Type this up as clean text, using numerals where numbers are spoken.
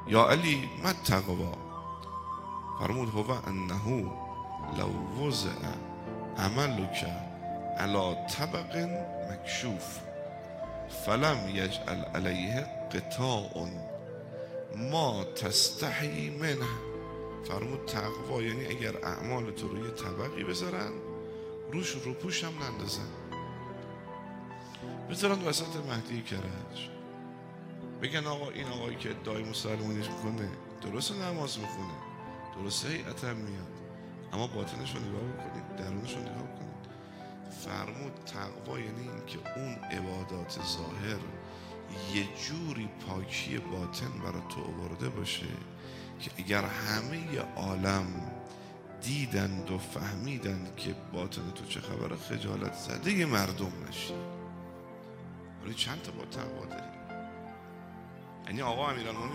یا علی ما التقوا، فرمود هو انه لو وضع عملک علی طبق مکشوف فلم یجعل علیه قطاع ما تستحی منه. فرمود تقوا یعنی اگر اعمال تو روی طبقی بذارن، روش روپوش هم نندازن، بذارن وسط مهدی کرج، بگن آقا این آقایی که ادعای مسلمانیش میکنه درست نماز میخونه، درست هیئت هم میاد، اما باطنش رو نگاه بکنید، درونش رو نگاه بکنید. فرمود تقوا یعنی این که اون عبادات ظاهر یه جوری پاکی باطن برای تو آورده باشه که اگر همه عالم دیدند و فهمیدند که باطن تو چه خبره، خجالت زده مردم نشی. ولی چند تا با تقوا داری. یعنی آقا امیرالمومنین